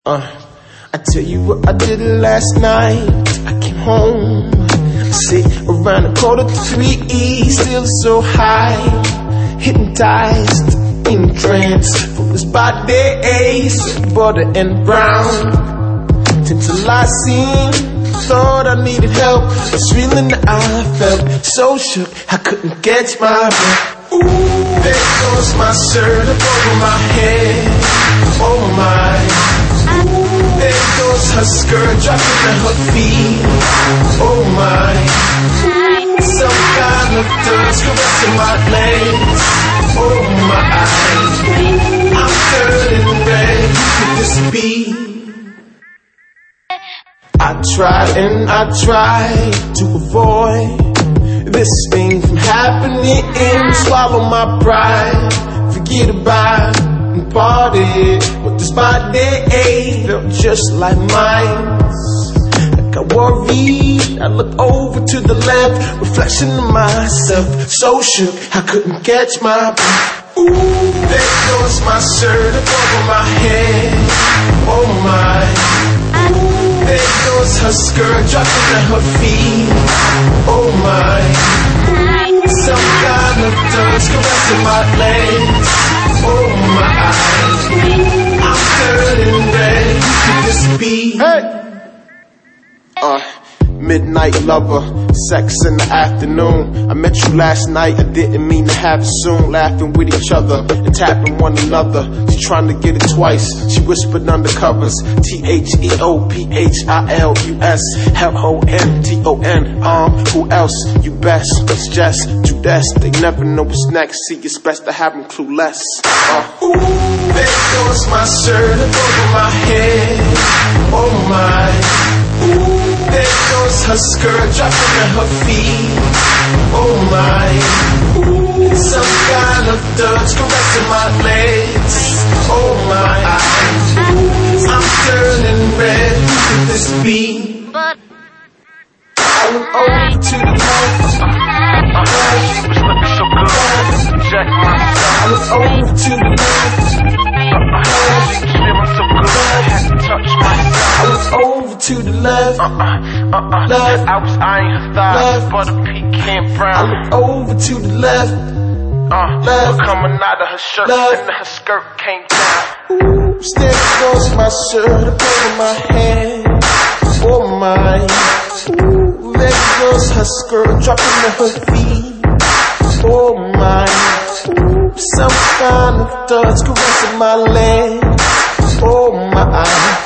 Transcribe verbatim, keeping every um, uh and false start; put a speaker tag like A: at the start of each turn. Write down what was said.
A: Uh, I tell you what I did last night. I came home, sit around a quarter to three, still so high, hypnotized, in a trance for this body, sweet butter and brown. Till I seen, thought I needed help. This feeling that I felt, so shook I couldn't catch my breath. Ooh, there goes my shirt up over my head. Oh my. There goes her skirt dropping at her feet. Oh my. Some kind of thirst caressing my legs. Oh my. I'm turning red. Could this be? I tried and I tried to avoid this thing from happening. Swallow my pride, forget about it and party. But this body felt just like mine. I got worried, I looked over to the left, reflection of myself, so shook I couldn't catch my breath. Ooh, there goes my shirt up over my head. Oh my. There goes her skirt dropping at her feet. Oh my. Some kind of thirst caressing my legs. Oh my. I'm turning red. Could this be? Hey! Uh, midnight lover, sex in the afternoon. I met you last night, I didn't mean to have it soon. Laughing with each other and tapping one another. She trying to get it twice, she whispered under covers. T H E O P H I L U S L O N T O N. Um, who else? You best. It's just Judas. They never know what's next. See, it's best to have them clueless. Uh, ooh, there goes my shirt up over my head. Oh my. Ooh, there goes her skirt dropping at her feet. Oh my. Ooh, some kind of thirst caressing my legs. Oh my. Ooh, I'm turning red. Could this be? I look over to the left.
B: She was looking so good. Check myself.
A: I look over to the left.
B: She was feeling so good. I had to touch myself.
A: I look over to the left.
B: Uh uh uh uh.
A: Left.
B: I was eyeing her thighs,
A: Left.
B: butter pecan
A: I
B: brown.
A: look over to the left.
B: Uh,
A: Left.
B: look coming out of her shirt,
A: Left.
B: and her skirt came down.
A: Ooh, there goes my shirt up over my head. Oh my. Ooh, there goes her skirt dropping at her feet. Oh my. Ooh, some kind of thoughts caressing my leg. Oh my.